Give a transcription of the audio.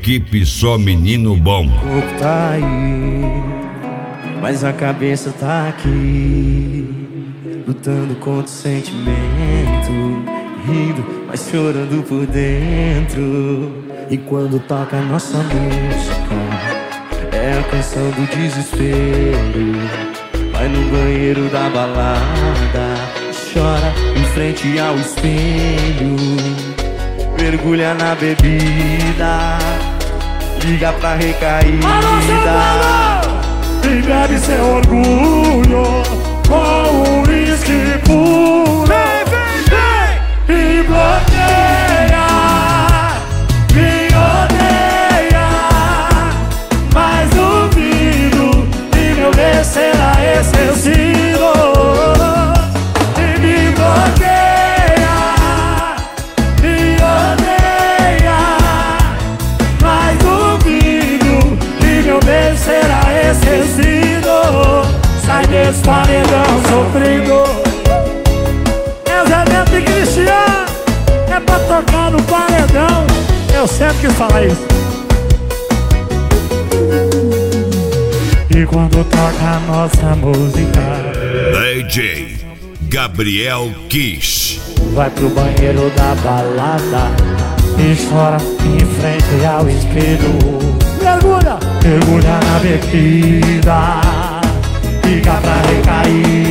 Equipe Só Menino Bom. O corpo tá aí, mas a cabeça tá aqui, lutando contra o sentimento, rindo, mas chorando por dentro. E quando toca a nossa música, é a canção do desespero. Vai no banheiro da balada, chora em frente ao espelho, mergulha na bebida, liga pra recaída e bebe seu orgulho com um uísque puro. E bloqueia, me odeia, mas duvido que meu bem será esquecido. E me bloqueia, me odeia, mas duvido que meu bem será esquecido. Sai desse paredão sofrido. É Zé Neto e Cristiano, é pra tocar no paredão. Eu sempre quis falar isso. E quando toca a nossa música, DJ Gabriel Kiss vai pro banheiro da balada e chora em frente ao espelho. Mergulha, mergulha na bebida, fica pra recair.